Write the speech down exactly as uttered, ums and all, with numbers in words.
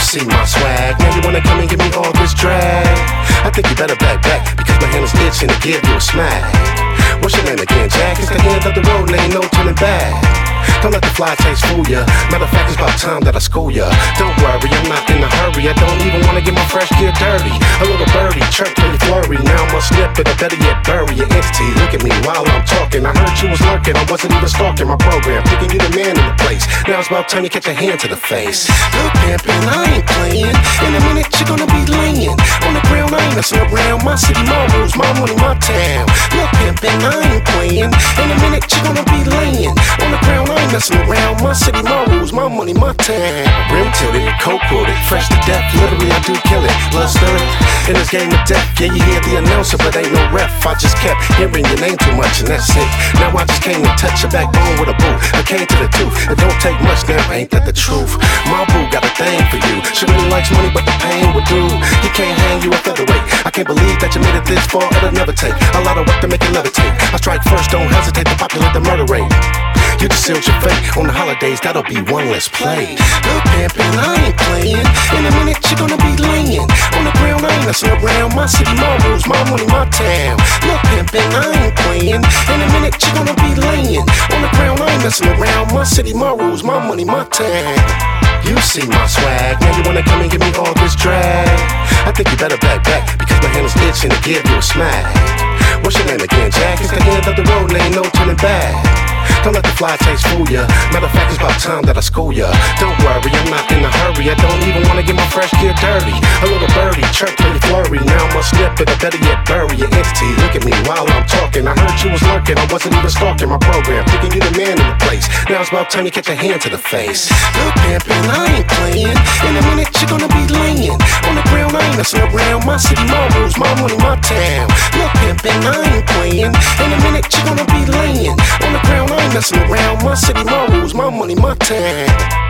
see my swag, now you wanna come and give me all this drag. I think you better back back, because my hand is itching to give you a smack. What's your name again, Jack? It's the end of the road, and ain't no turning back. Don't let the fly taste fool ya. Matter of fact, it's about time that I school ya. Don't worry, I'm not in a hurry. I don't even wanna get my fresh gear dirty. A little birdie, chirp when you flurry. Now I'm gonna snip it, or better yet bury your entity. Look at me while I'm talking. I heard you was lurking, I wasn't even stalking my program. Thinking you the man in the place. Now it's about time you catch a hand to the face. Look, pimpin', I ain't playing. In a minute, you're gonna be laying on the ground. I ain't messing around. My city, my rules, my money, my town. Look, pimpin', I ain't playing. In a minute, you're gonna be laying on the ground. I ain't messing around. My city, my rules, my money, my town. Rim tilted, coke coated, fresh to death. Literally, I do kill it. Blood spirit in this game of death. Yeah, you hear the announcer, but ain't no ref. I just kept hearing your name too much, and that's it. Now I just came to touch your backbone with a boot. I came to the tooth. It don't take much now, ain't that the truth? My boo got a thing for you. She really likes money, but the pain would do. He can't hang you a featherweight. I can't believe that you made it this far. It'll never take a lot of work to make it levitate. I strike first, don't hesitate to populate the murder rate. You just sealed your fate. On the holidays, that'll be one less play. Look, pimpin', I ain't playing. In a minute, you're gonna be laying on the ground. I ain't messing around. My city, my rules, my money, my town. Look, pimpin', I ain't playing. In a minute, you're gonna be laying on the ground. I ain't messing around. My city, my rules, my money, my town. You see my swag, now you wanna come and give me all this drag. I think you better back back, because my hand is itching to give you a smack. What's your name again, Jack? It's the end of the road, and ain't no turning back. Don't let the fly taste fool ya. Matter of fact, it's about time that I school ya. Don't worry, I'm not in a hurry. I don't even wanna get my fresh gear dirty. A little birdie, chirp when you flurry. Now I'm gonna snip it, or better yet bury your entity. Look at me while I'm talking. I heard you was lurking, I wasn't even stalking my program. Thinking you the man in the place. Now it's about time you catch a hand to the face. Look, pimpin', I ain't playing. In a minute, you're gonna be laying on the ground. I ain't messing around. My city, my rules, my money, my town. Look, pimpin', I ain't playing. In a minute, you're gonna be laying on the ground. I ain't messing around. My city, my rules, my money, my town.